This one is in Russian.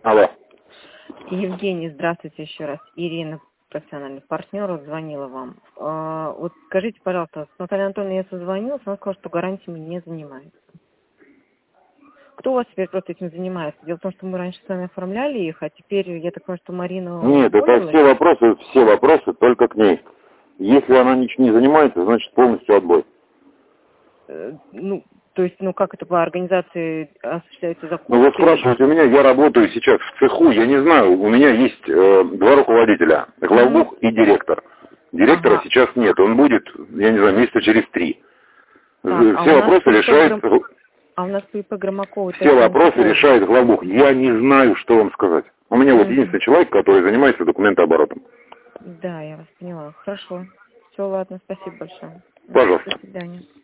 Алло. Евгений, здравствуйте еще раз. Ирина, профессиональный партнер, вот звонила вам. Вот скажите, пожалуйста, с Натальей Анатольевной я созвонилась, она сказала, что гарантиями не занимается. Кто у вас теперь просто этим занимается? Дело в том, что мы раньше с вами оформляли их, а теперь я так понимаю, что Марина... Нет, это все вопросы только к ней. Если она ничего не занимается, значит полностью отбой. Ну, то есть, ну как это по организации осуществляется закупки? Ну вот спрашиваете у меня, я работаю сейчас в цеху, я не знаю, у меня есть два руководителя, главбух и директор. Директора сейчас нет, он будет, я не знаю, месяца через 3. Так, все вопросы решает... А у нас по ИП Громакова... Все вопросы решает главбух. Я не знаю, что вам сказать. У меня вот единственный человек, который занимается документооборотом. Да, я вас поняла. Хорошо. Все, ладно, спасибо большое. Пожалуйста. До свидания.